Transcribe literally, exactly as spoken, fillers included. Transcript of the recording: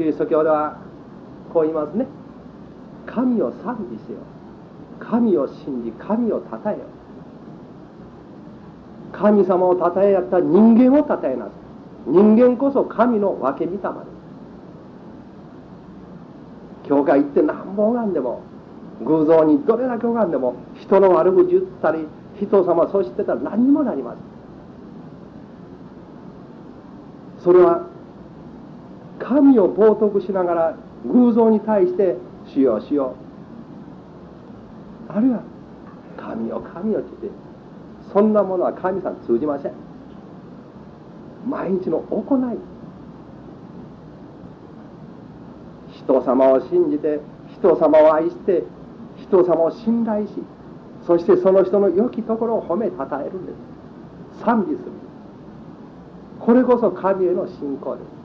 キリスト教ではこう言いますね。神を賛美せよ。神を信じ、神をたたえよ。神様をたたえやったら人間をたたえなさい。人間こそ神の分け御霊です。教会行って何本拝んでも、偶像にどれだけ拝んでも、人の悪口言ったり、人様そうしてたら何にもなりません。それは神を冒涜しながら偶像に対して主よ主よ、あるいは神よ神よって言って、そんなものは神さん通じません。毎日の行い、人様を信じて、人様を愛して、人様を信頼し、そしてその人の良きところを褒めたたえるんです。賛美する。これこそ神への信仰です。